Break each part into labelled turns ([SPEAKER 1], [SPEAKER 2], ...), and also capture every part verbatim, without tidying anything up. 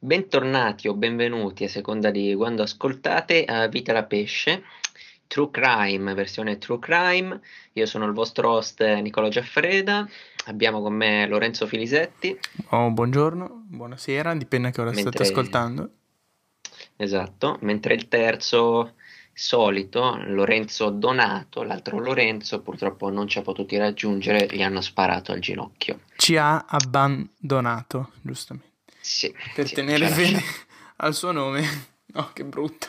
[SPEAKER 1] Bentornati o benvenuti a seconda di quando ascoltate a Vita la Pesce, True Crime, versione True Crime. Io sono il vostro host Nicola Giaffreda, abbiamo con me Lorenzo Filisetti,
[SPEAKER 2] Oh, buongiorno, buonasera, dipende a che ora state
[SPEAKER 1] mentre,
[SPEAKER 2] ascoltando.
[SPEAKER 1] esatto, mentre il terzo solito, Lorenzo Donato, l'altro Lorenzo, purtroppo non ci ha potuti raggiungere, gli hanno sparato al ginocchio.
[SPEAKER 2] Ci ha abbandonato, giustamente,
[SPEAKER 1] Sì,
[SPEAKER 2] per
[SPEAKER 1] sì, ci
[SPEAKER 2] tenere
[SPEAKER 1] ha
[SPEAKER 2] fede
[SPEAKER 1] lasciato.
[SPEAKER 2] al suo nome. Oh, che brutto.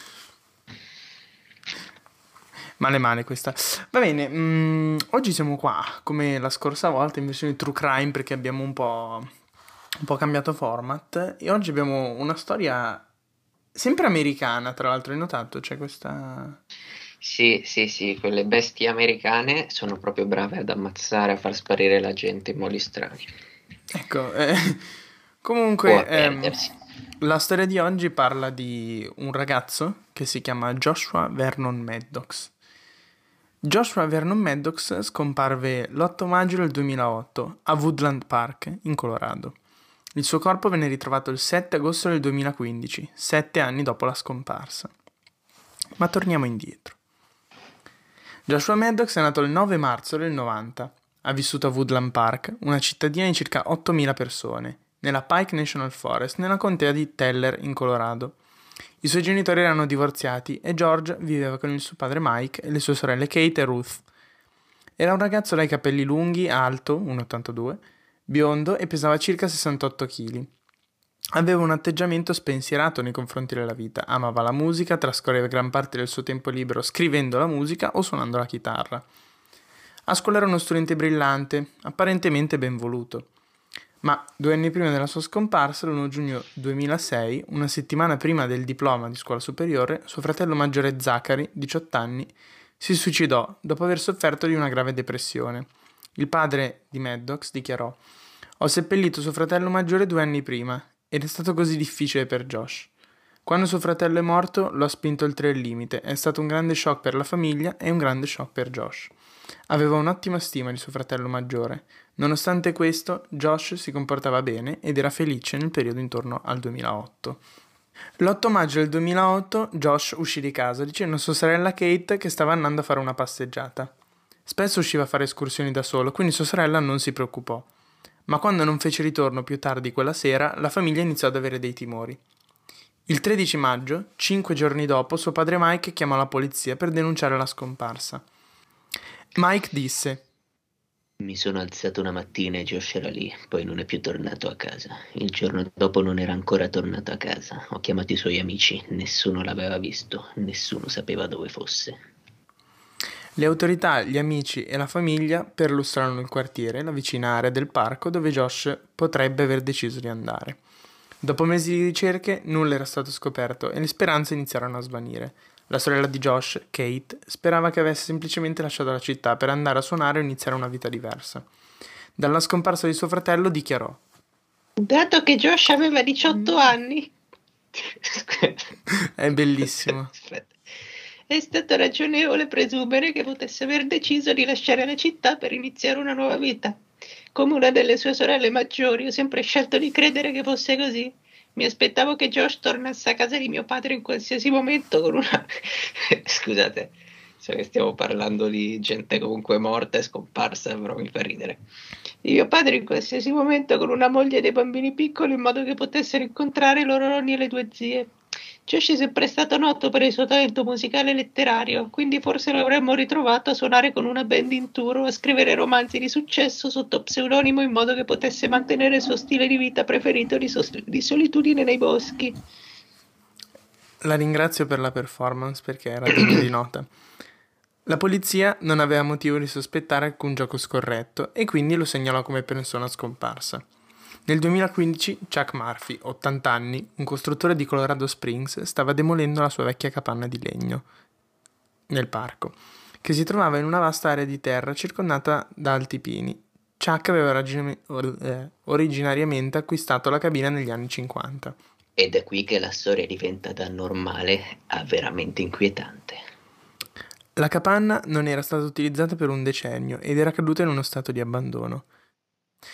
[SPEAKER 2] Male male questa. Va bene, mm, oggi siamo qua, come la scorsa volta, in versione True Crime, perché abbiamo un po', un po' cambiato format. E oggi abbiamo una storia sempre americana, tra l'altro, hai notato? C'è questa...
[SPEAKER 1] Sì, sì, sì, quelle bestie americane sono proprio brave ad ammazzare, a far sparire la gente in modi strani.
[SPEAKER 2] Ecco, eh,
[SPEAKER 1] O a
[SPEAKER 2] comunque ehm,
[SPEAKER 1] perdersi.
[SPEAKER 2] la storia di oggi parla di un ragazzo che si chiama Joshua Vernon Maddox. Joshua Vernon Maddox scomparve l'otto maggio del duemilaotto a Woodland Park, in Colorado. Il suo corpo venne ritrovato il sette agosto del duemilaquindici, sette anni dopo la scomparsa. Ma torniamo indietro. Joshua Maddox è nato il nove marzo del novanta. Ha vissuto a Woodland Park, una cittadina di circa ottomila persone, nella Pike National Forest, nella contea di Teller, in Colorado. I suoi genitori erano divorziati e George viveva con il suo padre Mike e le sue sorelle Kate e Ruth. Era un ragazzo dai capelli lunghi, alto, uno virgola ottantadue, biondo e pesava circa sessantotto chili. Aveva un atteggiamento spensierato nei confronti della vita, amava la musica, trascorreva gran parte del suo tempo libero scrivendo la musica o suonando la chitarra. A scuola era uno studente brillante, apparentemente ben voluto. Ma due anni prima della sua scomparsa, l'primo giugno duemilasei, una settimana prima del diploma di scuola superiore, suo fratello maggiore Zachary, diciotto anni, si suicidò dopo aver sofferto di una grave depressione. Il padre di Maddox dichiarò: Ho seppellito suo fratello maggiore due anni prima, ed è stato così difficile per Josh. Quando suo fratello è morto, lo ha spinto oltre il limite. È stato un grande shock per la famiglia e un grande shock per Josh. Aveva un'ottima stima di suo fratello maggiore. Nonostante questo, Josh si comportava bene ed era felice nel periodo intorno al duemilaotto. L'otto maggio del duemilaotto Josh uscì di casa dicendo a sua sorella Kate che stava andando a fare una passeggiata. Spesso usciva a fare escursioni da solo, quindi sua sorella non si preoccupò. Ma quando non fece ritorno più tardi quella sera, la famiglia iniziò ad avere dei timori. Il tredici maggio, cinque giorni dopo, suo padre Mike chiamò la polizia per denunciare la scomparsa. Mike disse:
[SPEAKER 1] Mi sono alzato una mattina e Josh era lì, poi non è più tornato a casa. Il giorno dopo non era ancora tornato a casa. Ho chiamato i suoi amici, nessuno l'aveva visto, nessuno sapeva dove fosse.
[SPEAKER 2] Le autorità, gli amici e la famiglia perlustrarono il quartiere, la vicina area del parco dove Josh potrebbe aver deciso di andare. Dopo mesi di ricerche, nulla era stato scoperto e le speranze iniziarono a svanire. La sorella di Josh, Kate, sperava che avesse semplicemente lasciato la città per andare a suonare o iniziare una vita diversa. Dalla scomparsa di suo fratello dichiarò:
[SPEAKER 3] Dato che Josh aveva diciotto anni,
[SPEAKER 2] È bellissimo.
[SPEAKER 3] aspetta, è stato ragionevole presumere che potesse aver deciso di lasciare la città per iniziare una nuova vita. Come una delle sue sorelle maggiori, ho sempre scelto di credere che fosse così. Mi aspettavo che Josh tornasse a casa di mio padre in qualsiasi momento con una... Scusate, so che stiamo parlando di gente comunque morta e scomparsa, però mi fa ridere. Di mio padre in qualsiasi momento con una moglie e dei bambini piccoli in modo che potessero incontrare i loro nonni e le due zie. Josh è sempre stato noto per il suo talento musicale e letterario, quindi forse lo avremmo ritrovato a suonare con una band in tour o a scrivere romanzi di successo sotto pseudonimo in modo che potesse mantenere il suo stile di vita preferito di, sos- di solitudine nei boschi.
[SPEAKER 2] La ringrazio per la performance perché era degna di nota. La polizia non aveva motivo di sospettare alcun gioco scorretto e quindi lo segnalò come persona scomparsa. Nel duemilaquindici Chuck Murphy, ottanta anni, un costruttore di Colorado Springs, stava demolendo la sua vecchia capanna di legno nel parco, che si trovava in una vasta area di terra circondata da alti pini. Chuck aveva origine- or- eh, originariamente acquistato la cabina negli anni cinquanta.
[SPEAKER 1] Ed è qui che la storia diventa da normale a veramente inquietante.
[SPEAKER 2] La capanna non era stata utilizzata per un decennio ed era caduta in uno stato di abbandono.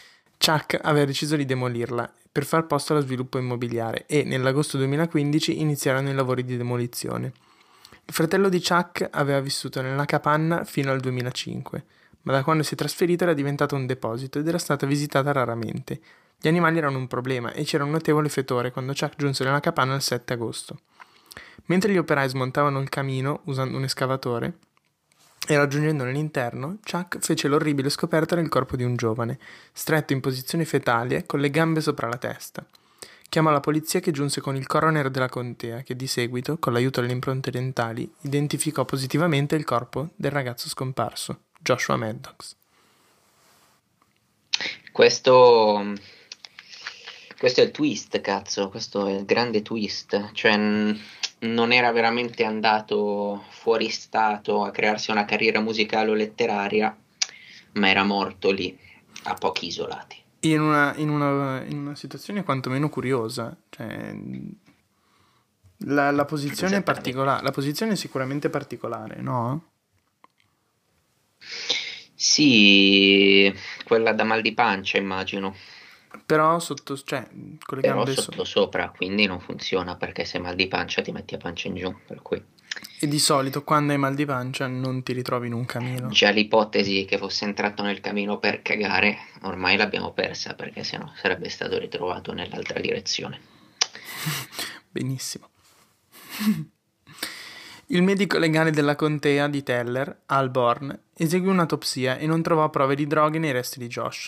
[SPEAKER 2] Chuck aveva deciso di demolirla per far posto allo sviluppo immobiliare e nell'agosto duemilaquindici iniziarono i lavori di demolizione. Il fratello di Chuck aveva vissuto nella capanna fino al duemilacinque, ma da quando si è trasferito era diventato un deposito ed era stata visitata raramente. Gli animali erano un problema e c'era un notevole fetore quando Chuck giunse nella capanna il sette agosto. Mentre gli operai smontavano il camino usando un escavatore e raggiungendo l'interno, Chuck fece l'orribile scoperta del corpo di un giovane, stretto in posizione fetale con le gambe sopra la testa. Chiamò la polizia che giunse con il coroner della contea che di seguito, con l'aiuto delle impronte dentali, identificò positivamente il corpo del ragazzo scomparso, Joshua Maddox.
[SPEAKER 1] Questo, questo è il twist, cazzo, questo è il grande twist, cioè n- non era veramente andato fuori stato a crearsi una carriera musicale o letteraria, ma era morto lì, a pochi isolati.
[SPEAKER 2] In una, in una, in una situazione quantomeno curiosa, cioè, la, la posizione è particolare, la posizione è sicuramente particolare, no?
[SPEAKER 1] Sì, quella da mal di pancia, immagino.
[SPEAKER 2] Però sotto, cioè, con le
[SPEAKER 1] Però
[SPEAKER 2] gambe
[SPEAKER 1] sotto
[SPEAKER 2] so-
[SPEAKER 1] sopra, quindi non funziona perché se hai mal di pancia ti metti a pancia in giù, per cui
[SPEAKER 2] E di solito quando hai mal di pancia non ti ritrovi in un camino.
[SPEAKER 1] già l'ipotesi che fosse entrato nel camino per cagare ormai l'abbiamo persa perché sennò sarebbe stato ritrovato nell'altra direzione.
[SPEAKER 2] Benissimo. Il medico legale della contea di Teller, Al Born, eseguì un'autopsia e non trovò prove di droghe nei resti di Josh.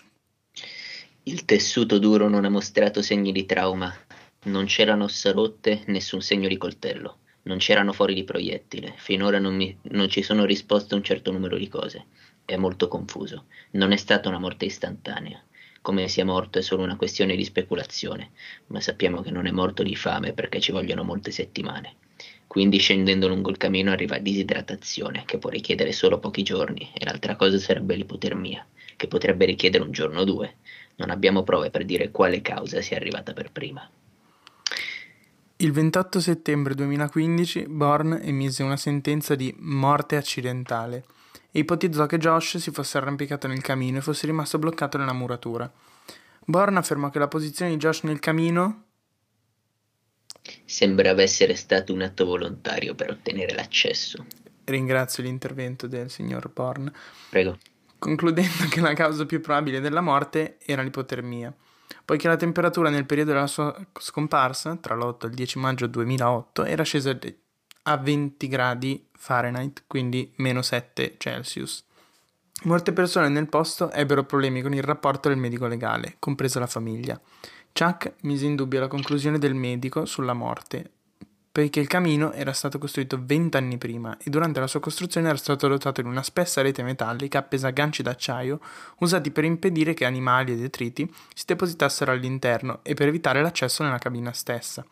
[SPEAKER 1] Il tessuto duro non ha mostrato segni di trauma, non c'erano ossa rotte, nessun segno di coltello, non c'erano fori di proiettile, finora non, mi, non ci sono risposte a un certo numero di cose. È molto confuso, non è stata una morte istantanea. Come sia morto è solo una questione di speculazione, ma sappiamo che non è morto di fame perché ci vogliono molte settimane. Quindi scendendo lungo il cammino arriva a disidratazione, che può richiedere solo pochi giorni, e l'altra cosa sarebbe l'ipotermia, che potrebbe richiedere un giorno o due. Non abbiamo prove per dire quale causa sia arrivata per prima.
[SPEAKER 2] Il ventotto settembre duemilaquindici Bourne emise una sentenza di morte accidentale e ipotizzò che Josh si fosse arrampicato nel camino e fosse rimasto bloccato nella muratura. Bourne affermò che la posizione di Josh nel camino
[SPEAKER 1] sembrava essere stato un atto volontario per ottenere l'accesso.
[SPEAKER 2] Ringrazio l'intervento del signor Bourne.
[SPEAKER 1] Prego.
[SPEAKER 2] Concludendo che la causa più probabile della morte era l'ipotermia, poiché la temperatura nel periodo della sua scomparsa, tra l'otto e il dieci maggio duemilaotto, era scesa a venti gradi Fahrenheit, quindi meno sette Celsius. Molte persone nel posto ebbero problemi con il rapporto del medico legale, compresa la famiglia. Chuck mise in dubbio la conclusione del medico sulla morte, poiché il camino era stato costruito vent'anni prima e durante la sua costruzione era stato dotato di una spessa rete metallica appesa a ganci d'acciaio usati per impedire che animali e detriti si depositassero all'interno e per evitare l'accesso nella cabina stessa.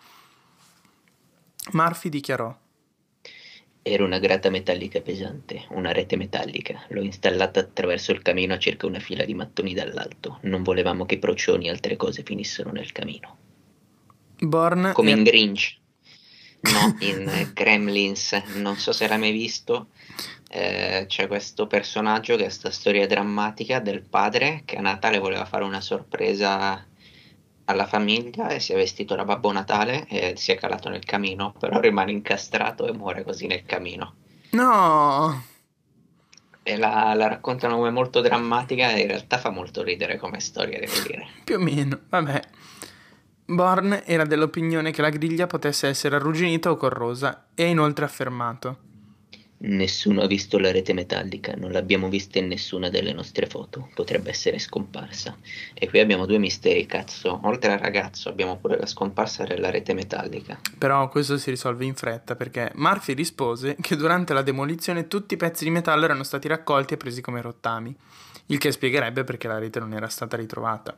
[SPEAKER 2] Murphy dichiarò:
[SPEAKER 1] Era una grata metallica pesante, una rete metallica. L'ho installata attraverso il camino a circa una fila di mattoni dall'alto. Non volevamo che procioni e altre cose finissero nel camino.
[SPEAKER 2] Bourne
[SPEAKER 1] Come
[SPEAKER 2] era...
[SPEAKER 1] in Grinch. No, in Gremlins, non so se l'hai mai visto, eh, c'è questo personaggio che è questa storia drammatica del padre che a Natale voleva fare una sorpresa alla famiglia e si è vestito da Babbo Natale e si è calato nel camino, però rimane incastrato e muore così nel camino.
[SPEAKER 2] No!
[SPEAKER 1] E la, la raccontano come molto drammatica e in realtà fa molto ridere come storia, devo dire.
[SPEAKER 2] Più o meno, vabbè. Bourne era dell'opinione che la griglia potesse essere arrugginita o corrosa e ha inoltre affermato:
[SPEAKER 1] Nessuno ha visto la rete metallica, non l'abbiamo vista in nessuna delle nostre foto, potrebbe essere scomparsa. E qui abbiamo due misteri, cazzo. Oltre al ragazzo abbiamo pure la scomparsa della rete metallica.
[SPEAKER 2] Però questo si risolve in fretta perché Murphy rispose che durante la demolizione tutti i pezzi di metallo erano stati raccolti e presi come rottami, il che spiegherebbe perché la rete non era stata ritrovata.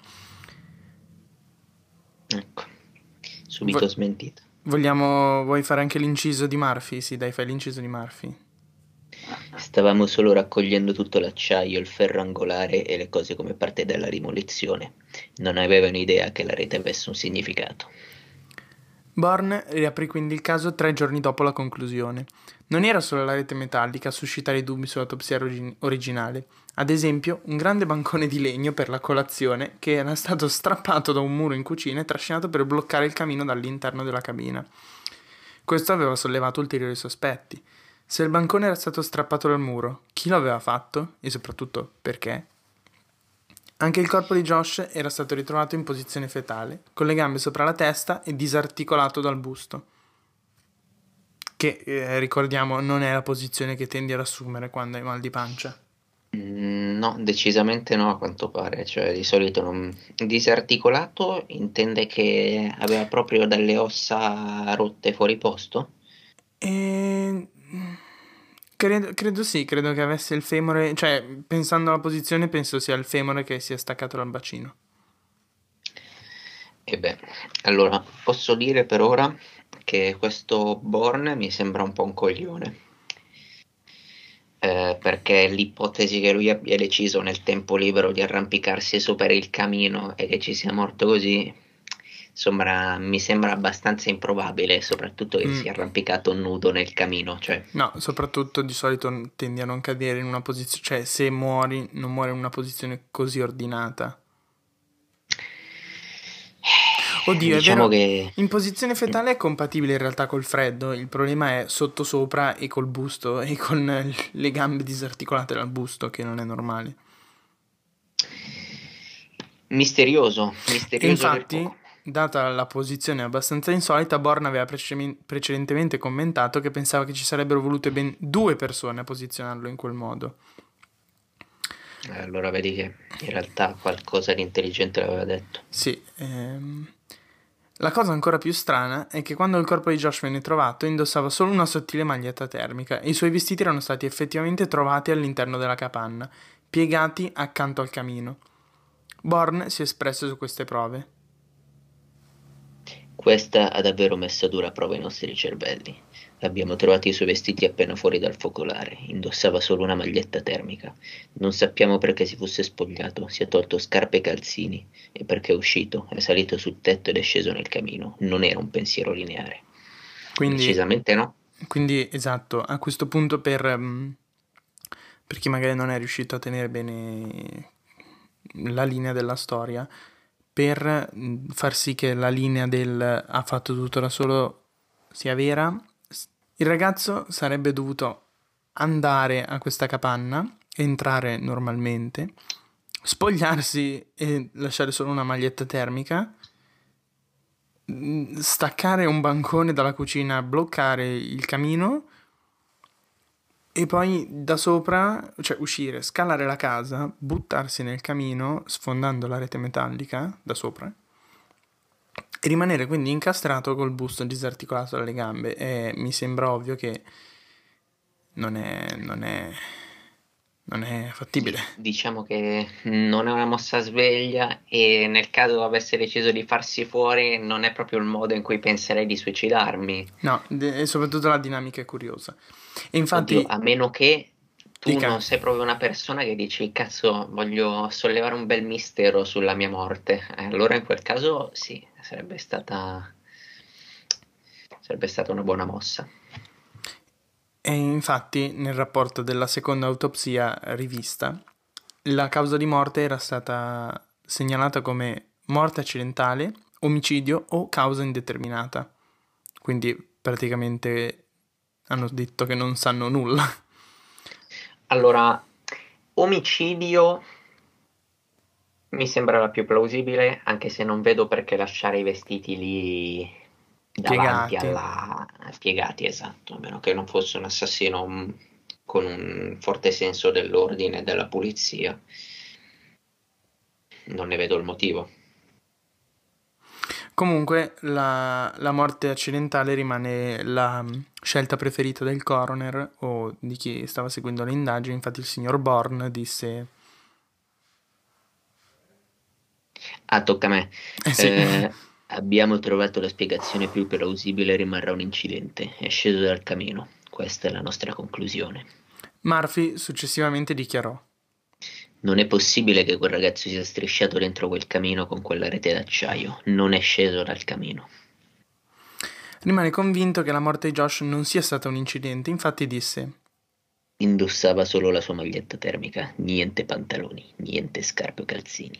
[SPEAKER 1] Ecco, subito
[SPEAKER 2] Vo-
[SPEAKER 1] smentito.
[SPEAKER 2] Vogliamo... Vuoi fare anche l'inciso di Murphy? Sì, dai, fai l'inciso di Murphy.
[SPEAKER 1] Stavamo solo raccogliendo tutto l'acciaio, il ferro angolare e le cose come parte della rimolizione. Non avevano idea che la rete avesse un significato.
[SPEAKER 2] Bourne riaprì quindi il caso tre giorni dopo la conclusione. Non era solo la rete metallica a suscitare dubbi sull'autopsia origi- originale. Ad esempio, un grande bancone di legno per la colazione che era stato strappato da un muro in cucina e trascinato per bloccare il camino dall'interno della cabina. Questo aveva sollevato ulteriori sospetti. Se il bancone era stato strappato dal muro, chi lo aveva fatto? E soprattutto perché? Anche il corpo di Josh era stato ritrovato in posizione fetale, con le gambe sopra la testa e disarticolato dal busto. Che, eh, ricordiamo, non è la posizione che tendi ad assumere quando hai mal di pancia.
[SPEAKER 1] Mm, no, decisamente no, a quanto pare. Cioè, di solito non... disarticolato intende che aveva proprio delle ossa rotte fuori posto?
[SPEAKER 2] E... Credo, credo sì, credo che avesse il femore, cioè pensando alla posizione penso sia il femore che si è staccato dal bacino.
[SPEAKER 1] E beh, allora, posso dire per ora che questo Born mi sembra un po' un coglione. Eh, perché l'ipotesi che lui abbia deciso nel tempo libero di arrampicarsi su per il camino e che ci sia morto così, insomma, mi sembra abbastanza improbabile, soprattutto che
[SPEAKER 2] Mm.
[SPEAKER 1] sia arrampicato nudo nel camino, cioè,
[SPEAKER 2] No, soprattutto di solito tendi a non cadere in una posizione, cioè se muori non muori in una posizione così ordinata. Oddio, è
[SPEAKER 1] diciamo
[SPEAKER 2] vero,
[SPEAKER 1] che
[SPEAKER 2] in posizione fetale è compatibile in realtà col freddo, il problema è sotto sopra e col busto e con le gambe disarticolate dal busto, che non è normale.
[SPEAKER 1] misterioso,
[SPEAKER 2] E
[SPEAKER 1] misterioso del
[SPEAKER 2] infatti,
[SPEAKER 1] poco.
[SPEAKER 2] data la posizione abbastanza insolita, Born aveva prece- precedentemente commentato che pensava che ci sarebbero volute ben due persone a posizionarlo in quel modo.
[SPEAKER 1] Eh, Allora vedi che in realtà qualcosa di intelligente l'aveva detto.
[SPEAKER 2] Sì, ehm... La cosa ancora più strana è che quando il corpo di Josh venne trovato indossava solo una sottile maglietta termica e i suoi vestiti erano stati effettivamente trovati all'interno della capanna, piegati accanto al camino. Born si è espresso su queste prove.
[SPEAKER 1] Questa ha davvero messo a dura prova i nostri cervelli. Abbiamo trovato i suoi vestiti appena fuori dal focolare. Indossava solo una maglietta termica. Non sappiamo perché si fosse spogliato, si è tolto scarpe e calzini. E perché è uscito, è salito sul tetto ed è sceso nel camino. Non era un pensiero lineare.
[SPEAKER 2] Quindi,
[SPEAKER 1] Decisamente no.
[SPEAKER 2] quindi esatto, a questo punto per, mm, per chi magari non è riuscito a tenere bene la linea della storia, per mm, far sì che la linea del ha fatto tutto da solo sia vera, s- il ragazzo sarebbe dovuto andare a questa capanna, entrare normalmente, spogliarsi e lasciare solo una maglietta termica, mm, staccare un bancone dalla cucina, bloccare il camino e poi da sopra, cioè uscire, scalare la casa, buttarsi nel camino sfondando la rete metallica da sopra e rimanere quindi incastrato col busto disarticolato dalle gambe. E mi sembra ovvio che non è, non è, non è fattibile.
[SPEAKER 1] Diciamo che non è una mossa sveglia e nel caso avesse deciso di farsi fuori non è proprio il modo in cui penserei di suicidarmi.
[SPEAKER 2] No, de- e soprattutto la dinamica è curiosa. E
[SPEAKER 1] Oddio,
[SPEAKER 2] infatti,
[SPEAKER 1] a meno che tu
[SPEAKER 2] dica,
[SPEAKER 1] non sei proprio una persona che dici, cazzo, voglio sollevare un bel mistero sulla mia morte. Eh, allora in quel caso sì, sarebbe stata, sarebbe stata una buona mossa.
[SPEAKER 2] e infatti nel rapporto della seconda autopsia rivista, la causa di morte era stata segnalata come morte accidentale, omicidio o causa indeterminata. Quindi praticamente hanno detto che non sanno nulla.
[SPEAKER 1] Allora, omicidio mi sembra la più plausibile, anche se non vedo perché lasciare i vestiti lì davanti
[SPEAKER 2] Piegati.
[SPEAKER 1] alla... piegati, esatto, a meno che non fosse un assassino mm, con un forte senso dell'ordine e della pulizia. Non ne vedo il motivo.
[SPEAKER 2] Comunque la, la morte accidentale rimane la mm, scelta preferita del coroner o di chi stava seguendo le indagini. Infatti il signor Bourne disse...
[SPEAKER 1] Ah, tocca a me.
[SPEAKER 2] Eh sì,
[SPEAKER 1] Eh, abbiamo trovato la spiegazione più plausibile, rimarrà un incidente. È sceso dal camino. Questa è la nostra conclusione.
[SPEAKER 2] Murphy successivamente dichiarò.
[SPEAKER 1] Non è possibile che quel ragazzo sia strisciato dentro quel camino con quella rete d'acciaio. Non è sceso dal camino.
[SPEAKER 2] Rimane convinto che la morte di Josh non sia stata un incidente, infatti disse:
[SPEAKER 1] Indossava solo la sua maglietta termica, niente pantaloni, niente scarpe o calzini.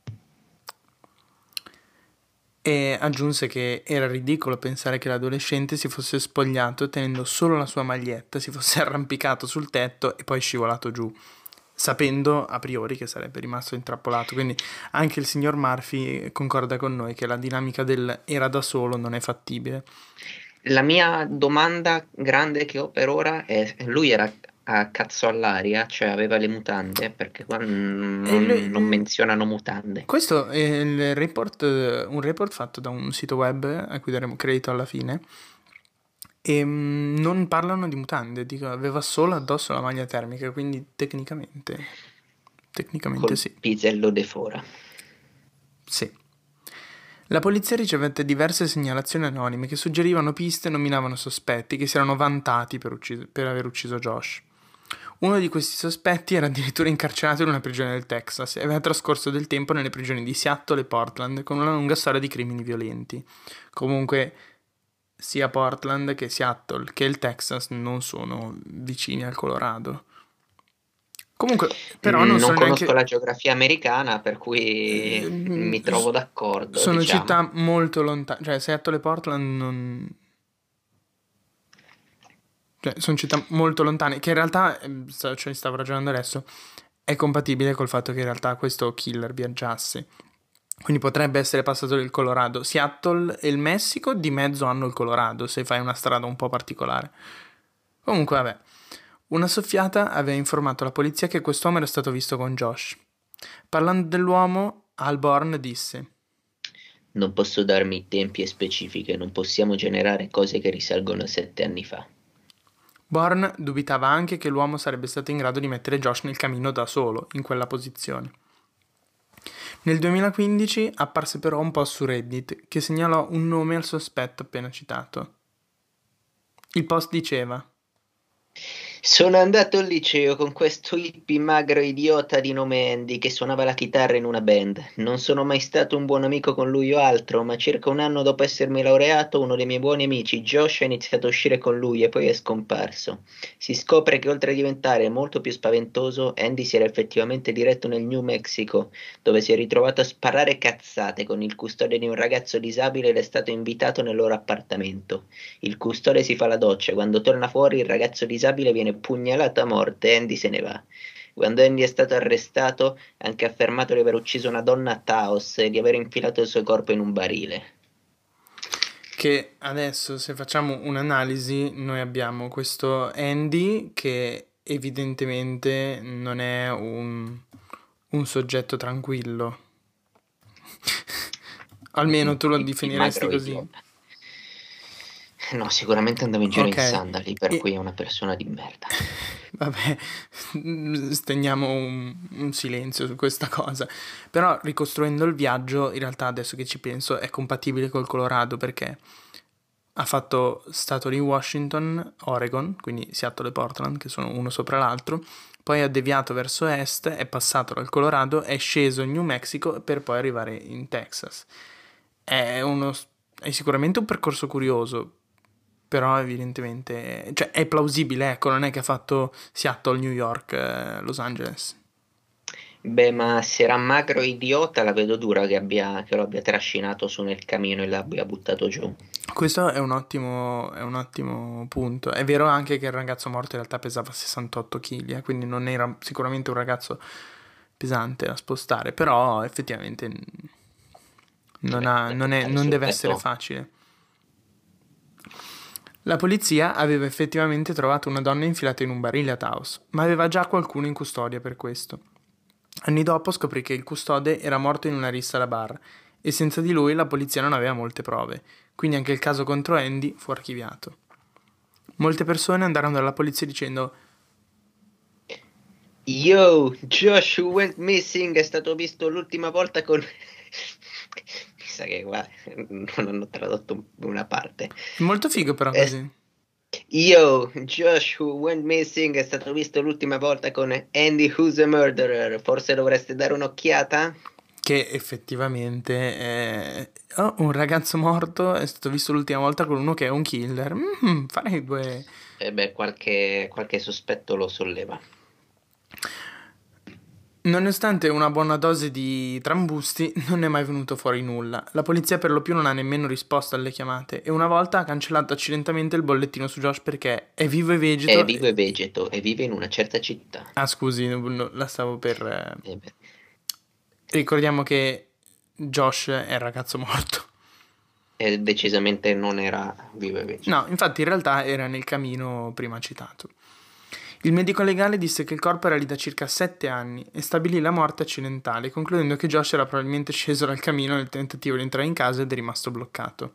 [SPEAKER 2] E aggiunse che era ridicolo pensare che l'adolescente si fosse spogliato tenendo solo la sua maglietta, si fosse arrampicato sul tetto e poi scivolato giù, sapendo a priori che sarebbe rimasto intrappolato. Quindi anche il signor Murphy concorda con noi che la dinamica del era da solo non è fattibile.
[SPEAKER 1] La mia domanda grande che ho per ora è: lui era a cazzo all'aria, cioè aveva le mutande? Perché qua non,
[SPEAKER 2] E lui-
[SPEAKER 1] non menzionano mutande.
[SPEAKER 2] Questo è il report, un report fatto da un sito web a cui daremo credito alla fine. E mm, non parlano di mutande, dico, aveva solo addosso la maglia termica, quindi tecnicamente, tecnicamente
[SPEAKER 1] Col
[SPEAKER 2] sì.
[SPEAKER 1] pisello de fora.
[SPEAKER 2] Sì. La polizia ricevette diverse segnalazioni anonime che suggerivano piste e nominavano sospetti che si erano vantati per, uccis- per aver ucciso Josh. Uno di questi sospetti era addirittura incarcerato in una prigione del Texas e aveva trascorso del tempo nelle prigioni di Seattle e Portland con una lunga storia di crimini violenti. Comunque, sia Portland che Seattle che il Texas non sono vicini al Colorado. Comunque, però non
[SPEAKER 1] Mm, Non
[SPEAKER 2] sono
[SPEAKER 1] conosco
[SPEAKER 2] neanche...
[SPEAKER 1] la geografia americana, per cui
[SPEAKER 2] ehm,
[SPEAKER 1] mi trovo d'accordo,
[SPEAKER 2] sono
[SPEAKER 1] diciamo.
[SPEAKER 2] città molto lontane, cioè Seattle e Portland non... Cioè, sono città molto lontane, che in realtà, ehm, sta- cioè, stavo ragionando adesso, è compatibile col fatto che in realtà questo killer viaggiasse. Quindi potrebbe essere passato il Colorado. Seattle e il Messico di mezzo hanno il Colorado, se fai una strada un po' particolare. Comunque, vabbè. Una soffiata aveva informato la polizia che quest'uomo era stato visto con Josh. Parlando dell'uomo, Al Born disse:
[SPEAKER 1] Non posso darmi tempi e specifiche, non possiamo generare cose che risalgono a sette anni fa.
[SPEAKER 2] Born dubitava anche che l'uomo sarebbe stato in grado di mettere Josh nel camino da solo, in quella posizione. Nel duemilaquindici apparse però un post su Reddit che segnalò un nome al sospetto appena citato. Il post diceva:
[SPEAKER 1] Sono andato al liceo con questo hippie magro idiota di nome Andy che suonava la chitarra in una band. Non sono mai stato un buon amico con lui o altro, ma circa un anno dopo essermi laureato, uno dei miei buoni amici, Josh, ha iniziato a uscire con lui e poi è scomparso. Si scopre che oltre a diventare molto più spaventoso, Andy si era effettivamente diretto nel New Mexico, dove si è ritrovato a sparare cazzate con il custode di un ragazzo disabile ed è stato invitato nel loro appartamento. Il custode si fa la doccia, quando torna fuori il ragazzo disabile viene pugnalato a morte e Andy se ne va. Quando Andy è stato arrestato, ha anche affermato di aver ucciso una donna a Taos e di aver infilato il suo corpo in un barile.
[SPEAKER 2] che adesso, se facciamo un'analisi, noi abbiamo questo Andy che evidentemente non è un, un soggetto tranquillo. Almeno tu lo
[SPEAKER 1] Il, il
[SPEAKER 2] definiresti
[SPEAKER 1] magro
[SPEAKER 2] così.
[SPEAKER 1] idiota. No, sicuramente andava in giro
[SPEAKER 2] Ok.
[SPEAKER 1] in sandali, per
[SPEAKER 2] E-
[SPEAKER 1] cui è una persona di merda.
[SPEAKER 2] Vabbè, steniamo un, un silenzio su questa cosa. Però ricostruendo il viaggio, in realtà adesso che ci penso, è compatibile col Colorado perché ha fatto stato di Washington, Oregon, quindi Seattle e Portland, che sono uno sopra l'altro, poi ha deviato verso est, è passato dal Colorado, è sceso in New Mexico per poi arrivare in Texas. È, uno, è sicuramente un percorso curioso, però evidentemente, cioè è plausibile, ecco, non è che ha fatto Seattle, New York, eh, Los Angeles.
[SPEAKER 1] Beh, ma se era magro idiota, la vedo dura che, abbia, che lo abbia trascinato su nel camino e l'abbia buttato giù.
[SPEAKER 2] Questo è un ottimo, è un ottimo punto. È vero anche che il ragazzo morto in realtà pesava sessantotto chili, eh, quindi non era sicuramente un ragazzo pesante da spostare, però effettivamente non,
[SPEAKER 1] Beh,
[SPEAKER 2] ha-
[SPEAKER 1] da
[SPEAKER 2] non è-
[SPEAKER 1] portare
[SPEAKER 2] non
[SPEAKER 1] sul
[SPEAKER 2] deve essere
[SPEAKER 1] petto.
[SPEAKER 2] facile. La polizia aveva effettivamente trovato una donna infilata in un barile a Taos, ma aveva già qualcuno in custodia per questo. Anni dopo scoprì che il custode era morto in una rissa alla bar e senza di lui la polizia non aveva molte prove, quindi anche il caso contro Andy fu archiviato. Molte persone andarono dalla polizia dicendo:
[SPEAKER 1] Yo, Josh went missing, è stato visto l'ultima volta con... Mi sa che qua non hanno tradotto una parte.
[SPEAKER 2] è molto figo però
[SPEAKER 1] È-
[SPEAKER 2] così.
[SPEAKER 1] Yo, Josh went missing, è stato visto l'ultima volta con Andy Who's a Murderer. Forse dovreste dare un'occhiata?
[SPEAKER 2] Che effettivamente è... oh, un ragazzo morto è stato visto l'ultima volta con uno che è un killer. Mm, farei due,
[SPEAKER 1] E beh, qualche, qualche sospetto lo solleva.
[SPEAKER 2] Nonostante una buona dose di trambusti, non è mai venuto fuori nulla. La polizia per lo più non ha nemmeno risposto alle chiamate e una volta ha cancellato accidentalmente il bollettino su Josh perché è vivo e
[SPEAKER 1] È
[SPEAKER 2] vegeto.
[SPEAKER 1] vivo e
[SPEAKER 2] e-
[SPEAKER 1] vegeto e vive in una certa città.
[SPEAKER 2] Ah, scusi, no- no, la stavo per... eh,
[SPEAKER 1] E beh,
[SPEAKER 2] Ricordiamo che Josh è il ragazzo morto.
[SPEAKER 1] e decisamente non era vivo e vegeto.
[SPEAKER 2] No, infatti in realtà era nel camino prima citato. Il medico legale disse che il corpo era lì da circa sette anni e stabilì la morte accidentale, concludendo che Josh era probabilmente sceso dal camino nel tentativo di entrare in casa ed è rimasto bloccato.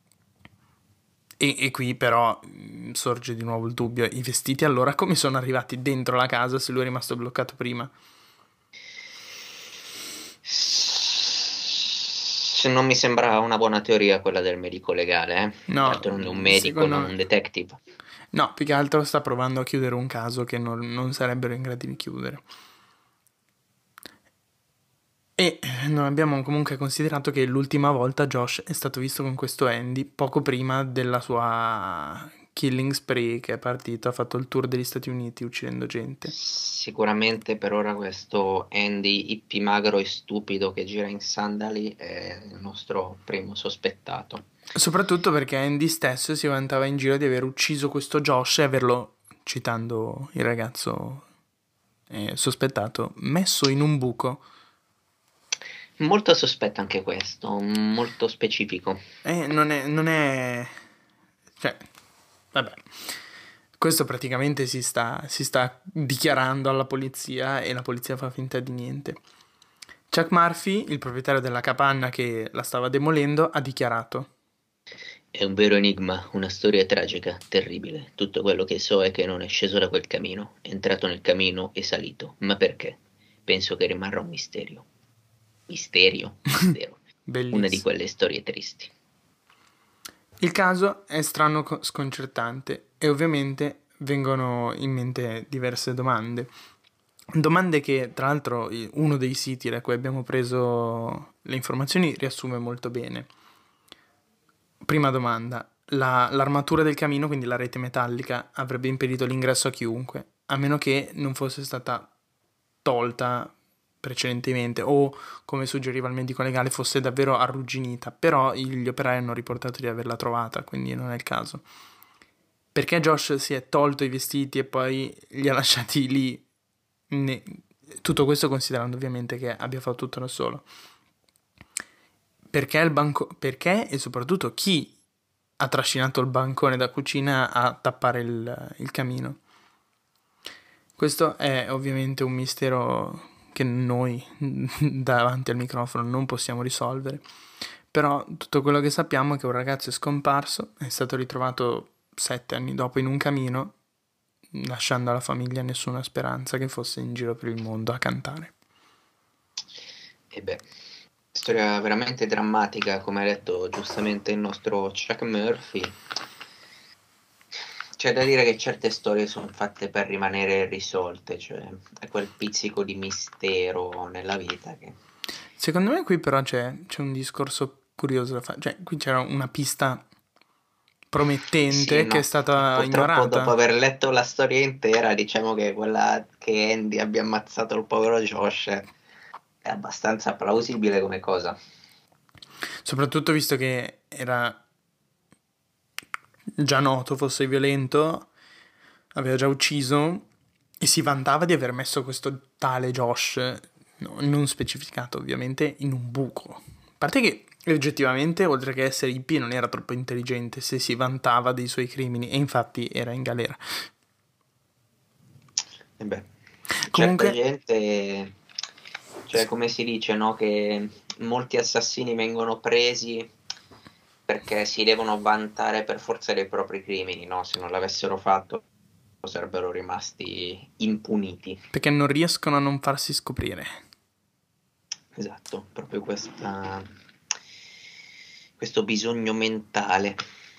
[SPEAKER 2] E, e qui però mh, sorge di nuovo il dubbio, i vestiti allora come sono arrivati dentro la casa se lui è rimasto bloccato prima?
[SPEAKER 1] Se non mi sembra una buona teoria quella del medico legale, eh?
[SPEAKER 2] No,
[SPEAKER 1] Certo non è un
[SPEAKER 2] mh,
[SPEAKER 1] medico,
[SPEAKER 2] secondo
[SPEAKER 1] non
[SPEAKER 2] me...
[SPEAKER 1] un detective.
[SPEAKER 2] No, più che altro sta provando a chiudere un caso che non, non sarebbero in grado di chiudere. E non abbiamo comunque considerato che l'ultima volta Josh è stato visto con questo Andy poco prima della sua killing spree che è partito, ha fatto il tour degli Stati Uniti uccidendo gente.
[SPEAKER 1] Sicuramente per ora questo Andy hippie magro e stupido che gira in sandali è il nostro primo sospettato.
[SPEAKER 2] Soprattutto perché Andy stesso si vantava in giro di aver ucciso questo Josh e averlo, citando il ragazzo eh, sospettato, messo in un buco.
[SPEAKER 1] Molto sospetto anche questo, molto specifico.
[SPEAKER 2] E non è, non è... Cioè, vabbè. Questo praticamente si sta, si sta dichiarando alla polizia e la polizia fa finta di niente. Chuck Murphy, il proprietario della capanna che la stava demolendo, ha dichiarato:
[SPEAKER 1] È un vero enigma, una storia tragica, terribile. Tutto quello che so è che non è sceso da quel camino, è entrato nel camino e salito. Ma perché? Penso che rimarrà un misterio. Misterio? Mistero. Una di
[SPEAKER 2] bellissimo.
[SPEAKER 1] quelle storie tristi.
[SPEAKER 2] Il caso è strano co- sconcertante e ovviamente vengono in mente diverse domande. Domande che, tra l'altro, i- uno dei siti da cui abbiamo preso le informazioni riassume molto bene. Prima domanda. La- l'armatura del camino, quindi la rete metallica, avrebbe impedito l'ingresso a chiunque, a meno che non fosse stata tolta precedentemente o, come suggeriva il medico legale, fosse davvero arrugginita, però i- gli operai hanno riportato di averla trovata, quindi non è il caso. Perché Josh si è tolto i vestiti e poi li ha lasciati lì? Ne- Tutto questo considerando ovviamente che abbia fatto tutto da solo. Perché il banco... Perché e soprattutto chi ha trascinato il bancone da cucina a tappare il, il camino? Questo è ovviamente un mistero che noi davanti al microfono non possiamo risolvere. Però tutto quello che sappiamo è che un ragazzo è scomparso, è stato ritrovato sette anni dopo in un camino, lasciando alla famiglia nessuna speranza che fosse in giro per il mondo a cantare.
[SPEAKER 1] E beh, storia veramente drammatica, come ha detto giustamente il nostro Chuck Murphy. C'è da dire che certe storie sono fatte per rimanere irrisolte, cioè è quel pizzico di mistero nella vita che...
[SPEAKER 2] Secondo me qui però c'è, c'è un discorso curioso da fare. Cioè, qui c'era una pista
[SPEAKER 1] Sì e
[SPEAKER 2] promettente che è
[SPEAKER 1] no.
[SPEAKER 2] stata
[SPEAKER 1] Purtroppo dopo
[SPEAKER 2] ignorata.
[SPEAKER 1] aver letto la storia intera, diciamo che quella che Andy abbia ammazzato il povero Josh è abbastanza plausibile come cosa.
[SPEAKER 2] Soprattutto visto che era già noto fosse violento, aveva già ucciso e si vantava di aver messo questo tale Josh, no, non specificato ovviamente, in un buco. A parte che oggettivamente, oltre che essere hippie, non era troppo intelligente se si vantava dei suoi crimini e infatti era in galera.
[SPEAKER 1] E beh, certa
[SPEAKER 2] Comunque,
[SPEAKER 1] gente, cioè come si dice, no? Che molti assassini vengono presi perché si devono vantare per forza dei propri crimini, no? Se non l'avessero fatto sarebbero rimasti impuniti.
[SPEAKER 2] perché non riescono a non farsi scoprire.
[SPEAKER 1] Esatto, proprio questa, questo bisogno mentale.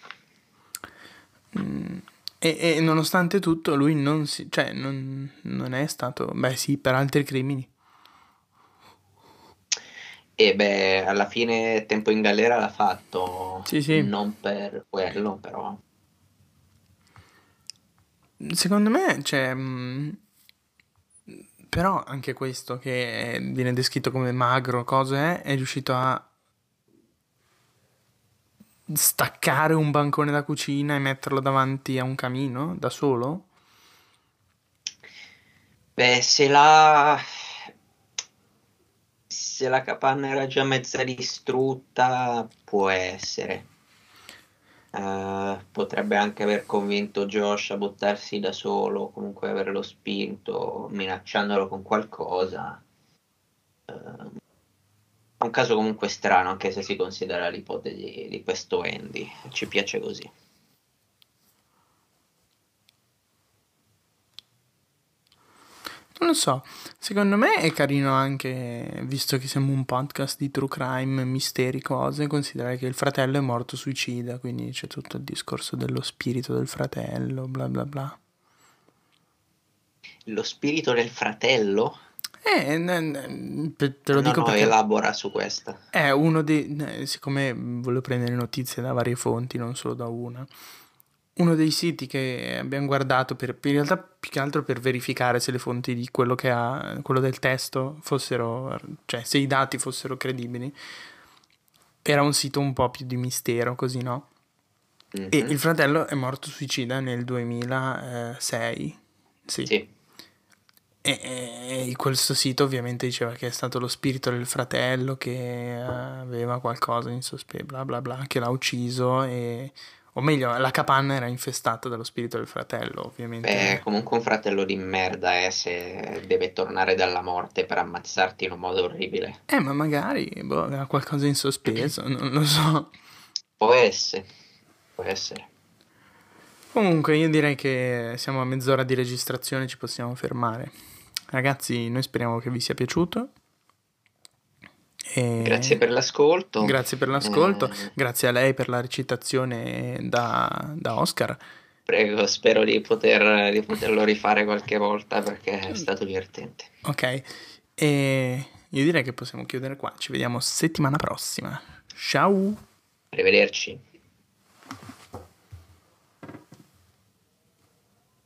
[SPEAKER 2] Mm, E, e nonostante tutto, lui non si, cioè, non, non è stato, beh sì, per altri crimini.
[SPEAKER 1] E beh, alla fine tempo in galera l'ha fatto,
[SPEAKER 2] Sì, sì.
[SPEAKER 1] non per quello, però.
[SPEAKER 2] Secondo me, cioè, mh, però anche questo che viene descritto come magro, cose, è riuscito a staccare un bancone da cucina e metterlo davanti a un camino da solo?
[SPEAKER 1] Beh, se la... se la capanna era già mezza distrutta, può essere. Eh, potrebbe anche aver convinto Josh a buttarsi da solo, comunque averlo spinto, minacciandolo con qualcosa. Eh, È un caso comunque strano, anche se si considera l'ipotesi di questo Andy. Ci piace così.
[SPEAKER 2] Non lo so, secondo me è carino anche, visto che siamo un podcast di true crime, misteri, cose, considerare che il fratello è morto suicida, quindi c'è tutto il discorso dello spirito del fratello, bla bla bla.
[SPEAKER 1] Lo spirito del fratello?
[SPEAKER 2] Eh, n- n- pe- te lo
[SPEAKER 1] No,
[SPEAKER 2] dico
[SPEAKER 1] no,
[SPEAKER 2] perché
[SPEAKER 1] elabora su questa.
[SPEAKER 2] è uno dei... eh, siccome volevo prendere notizie da varie fonti, non solo da una, uno dei siti che abbiamo guardato per, in realtà più che altro per verificare se le fonti di quello che ha, quello del testo fossero, cioè se i dati fossero credibili, era un sito un po' più di mistero, così no? E
[SPEAKER 1] Mhm.
[SPEAKER 2] il fratello è morto suicida nel duemilasei, sì.
[SPEAKER 1] Sì.
[SPEAKER 2] E, e questo sito ovviamente diceva che è stato lo spirito del fratello che eh, aveva qualcosa in sospeso, bla bla bla, che l'ha ucciso e... O meglio, la capanna era infestata dallo spirito del fratello,
[SPEAKER 1] Beh,
[SPEAKER 2] ovviamente.
[SPEAKER 1] comunque un fratello di merda, eh, se deve tornare dalla morte per ammazzarti in un modo orribile.
[SPEAKER 2] Eh, ma magari boh, aveva qualcosa in sospeso, non lo so.
[SPEAKER 1] Può essere, può essere.
[SPEAKER 2] Comunque, io direi che siamo a mezz'ora di registrazione, ci possiamo fermare. Ragazzi, noi speriamo che vi sia piaciuto.
[SPEAKER 1] Grazie
[SPEAKER 2] E
[SPEAKER 1] per l'ascolto.
[SPEAKER 2] grazie per l'ascolto,
[SPEAKER 1] Eh,
[SPEAKER 2] grazie a lei per la recitazione da, da Oscar.
[SPEAKER 1] prego, spero di poter, di poterlo rifare qualche volta perché è stato divertente.
[SPEAKER 2] Ok, e io direi che possiamo chiudere qua. Ci vediamo settimana prossima. Ciao!
[SPEAKER 1] Arrivederci.